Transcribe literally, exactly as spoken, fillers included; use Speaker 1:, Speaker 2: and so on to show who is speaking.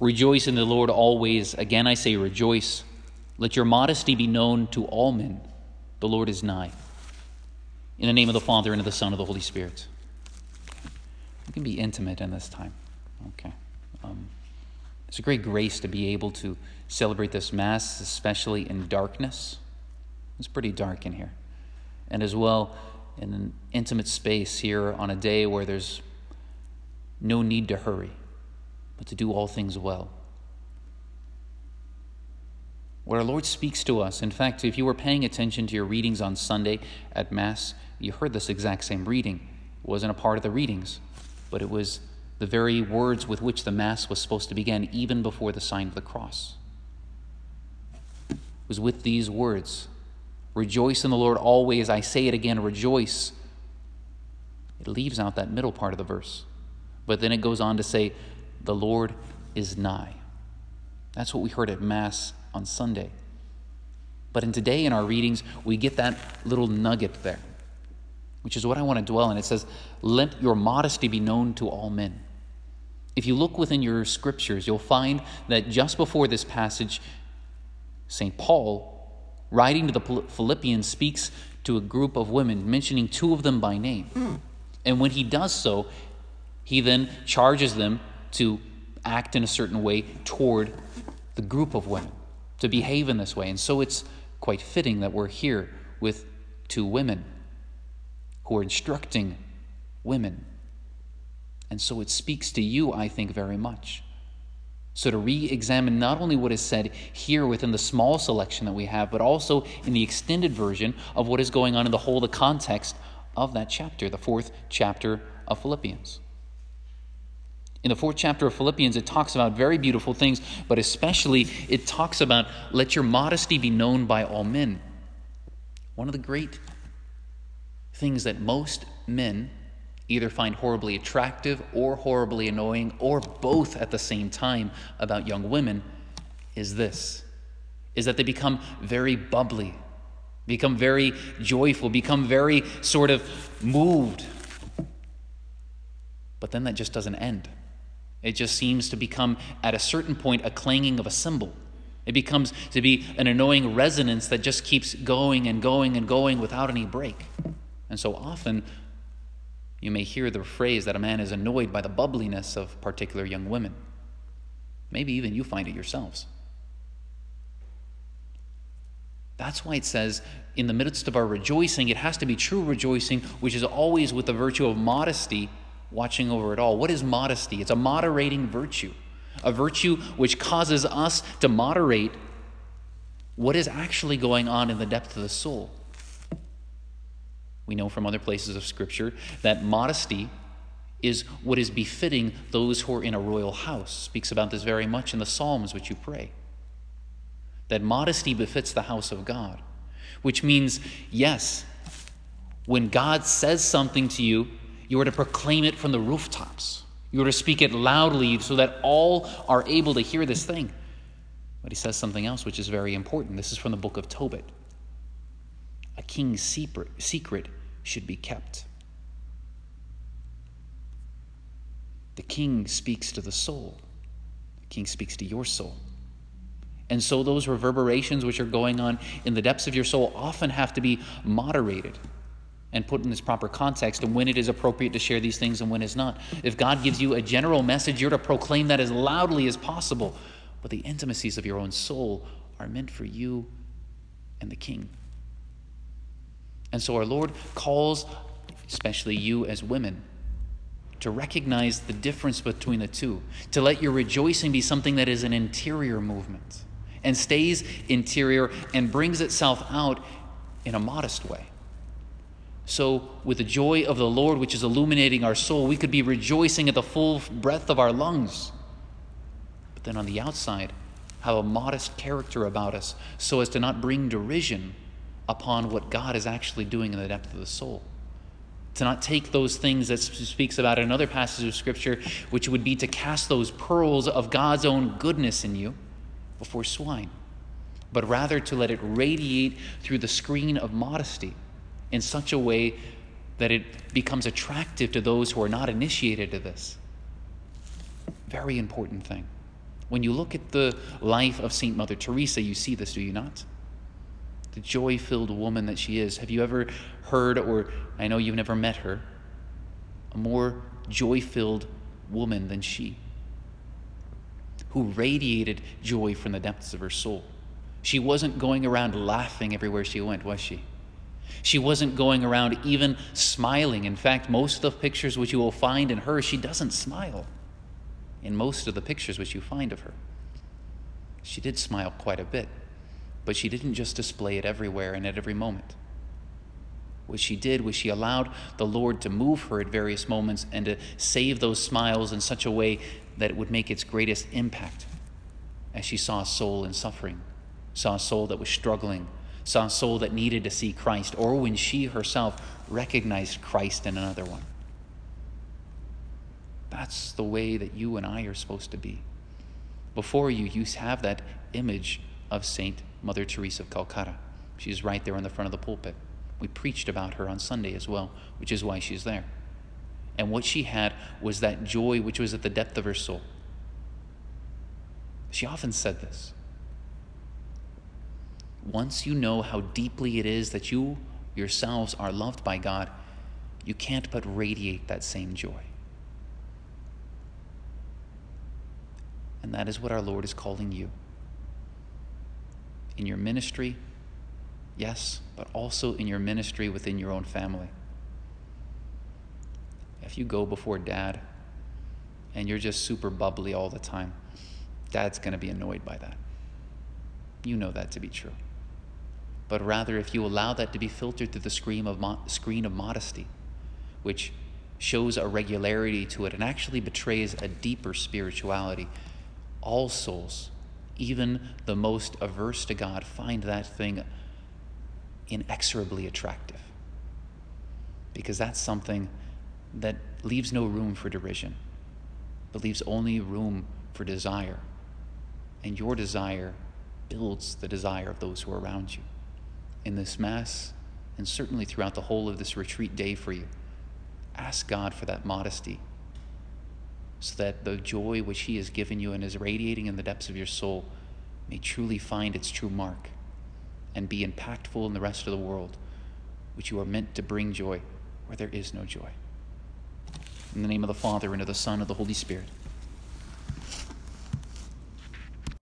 Speaker 1: Rejoice in the Lord always. Again I say rejoice. Let your modesty be known to all men. The Lord is nigh. In the name of the Father, and of the Son, and of the Holy Spirit. We can be intimate in this time. Okay. Um, it's a great grace to be able to celebrate this Mass, especially in darkness. It's pretty dark in here. And as well, in an intimate space here on a day where there's no need to hurry, but to do all things well. What our Lord speaks to us, in fact, if you were paying attention to your readings on Sunday at Mass, you heard this exact same reading. It wasn't a part of the readings, but it was the very words with which the Mass was supposed to begin, even before the sign of the cross. It was with these words, rejoice in the Lord always. I say it again, rejoice. It leaves out that middle part of the verse. But then it goes on to say, the Lord is nigh. That's what we heard at Mass on Sunday. But in today in our readings, we get that little nugget there, which is what I want to dwell on. It says, let your modesty be known to all men. If you look within your scriptures, you'll find that just before this passage, Saint Paul, writing to the Philippians, speaks to a group of women, mentioning two of them by name. Mm. And when he does so, he then charges them to act in a certain way toward the group of women, to behave in this way. And so it's quite fitting that we're here with two women who are instructing women. And so it speaks to you, I think, very much. So to re-examine not only what is said here within the small selection that we have, but also in the extended version of what is going on in the whole, the context of that chapter, the fourth chapter of Philippians. In the fourth chapter of Philippians, it talks about very beautiful things, but especially it talks about, let your modesty be known by all men. One of the great things that most men either find horribly attractive or horribly annoying, or both at the same time about young women, is this, is that they become very bubbly, become very joyful, become very sort of moved. But then that just doesn't end. It just seems to become, at a certain point, a clanging of a cymbal. It becomes to be an annoying resonance that just keeps going and going and going without any break. And so often, you may hear the phrase that a man is annoyed by the bubbliness of particular young women. Maybe even you find it yourselves. That's why it says, in the midst of our rejoicing, it has to be true rejoicing, which is always with the virtue of modesty watching over it all. What is modesty? It's a moderating virtue, a virtue which causes us to moderate what is actually going on in the depth of the soul. We know from other places of Scripture that modesty is what is befitting those who are in a royal house. Speaks about this very much in the Psalms which you pray. That modesty befits the house of God, which means, yes, when God says something to you, you are to proclaim it from the rooftops. You are to speak it loudly so that all are able to hear this thing. But he says something else which is very important. This is from the book of Tobit. A king's secret should be kept. The king speaks to the soul. The king speaks to your soul. And so those reverberations which are going on in the depths of your soul often have to be moderated and put in this proper context, and when it is appropriate to share these things and when it's not. If God gives you a general message, you're to proclaim that as loudly as possible. But the intimacies of your own soul are meant for you and the king. And so our Lord calls, especially you as women, to recognize the difference between the two, to let your rejoicing be something that is an interior movement and stays interior and brings itself out in a modest way. So with the joy of the Lord, which is illuminating our soul, we could be rejoicing at the full breadth of our lungs. But then on the outside, have a modest character about us so as to not bring derision upon what God is actually doing in the depth of the soul. To not take those things that speaks about in another passage of Scripture, which would be to cast those pearls of God's own goodness in you before swine, but rather to let it radiate through the screen of modesty in such a way that it becomes attractive to those who are not initiated to this. Very important thing. When you look at the life of Saint Mother Teresa, you see this, do you not? The joy-filled woman that she is. Have you ever heard, or I know you've never met her, a more joy-filled woman than she, who radiated joy from the depths of her soul? She wasn't going around laughing everywhere she went, was she? She wasn't going around even smiling. In fact, most of the pictures which you will find in her, she doesn't smile. In most of the pictures which you find of her, she did smile quite a bit, but she didn't just display it everywhere and at every moment. What she did was she allowed the Lord to move her at various moments and to save those smiles in such a way that it would make its greatest impact as she saw a soul in suffering, saw a soul that was struggling, saw a soul that needed to see Christ, or when she herself recognized Christ in another one. That's the way that you and I are supposed to be. Before you, you have that image of Saint Mother Teresa of Calcutta. She's right there in the front of the pulpit. We preached about her on Sunday as well, which is why she's there. And what she had was that joy which was at the depth of her soul. She often said this: once you know how deeply it is that you yourselves are loved by God, you can't but radiate that same joy. And that is what our Lord is calling you. In your ministry, yes, but also in your ministry within your own family. If you go before Dad and you're just super bubbly all the time, Dad's going to be annoyed by that. You know that to be true. But rather, if you allow that to be filtered through the screen of, mo- screen of modesty, which shows a regularity to it and actually betrays a deeper spirituality, all souls, even the most averse to God, find that thing inexorably attractive. Because that's something that leaves no room for derision, but leaves only room for desire. And your desire builds the desire of those who are around you. In this Mass, and certainly throughout the whole of this retreat day for you, ask God for that modesty, so that the joy which He has given you and is radiating in the depths of your soul may truly find its true mark and be impactful in the rest of the world, which you are meant to bring joy where there is no joy. In the name of the Father, and of the Son, and of the Holy Spirit.